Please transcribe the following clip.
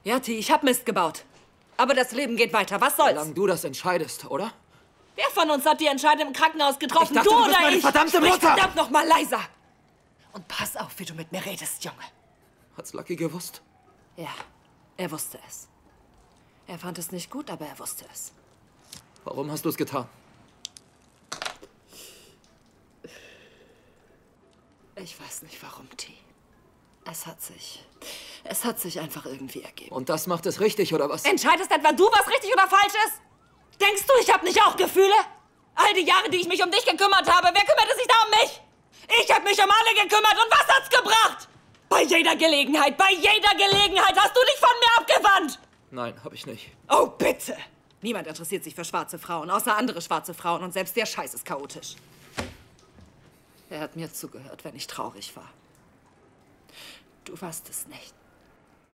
Ja, T, ich hab Mist gebaut. Aber das Leben geht weiter. Was soll's? Solange du das entscheidest, oder? Wer von uns hat die Entscheidung im Krankenhaus getroffen? Ich dachte, du du bist oder meine ich? verdammte Sprich Mutter! verdammt noch mal leiser. Und pass auf, wie du mit mir redest, Junge. Hat's Lucky gewusst? Ja, er wusste es. Er fand es nicht gut, aber er wusste es. Warum hast du es getan? Ich weiß nicht warum, T. Es hat sich einfach irgendwie ergeben. Und das macht es richtig, oder was? Entscheidest etwa du, was richtig oder falsch ist? Denkst du, ich habe nicht auch Gefühle? All die Jahre, die ich mich um dich gekümmert habe, wer kümmerte sich da um mich? Ich habe mich um alle gekümmert und was hat's gebracht? Bei jeder Gelegenheit hast du dich von mir abgewandt! Nein, hab ich nicht. Oh, bitte! Niemand interessiert sich für schwarze Frauen, außer andere schwarze Frauen. Und selbst der Scheiß ist chaotisch. Er hat mir zugehört, wenn ich traurig war. Du warst es nicht.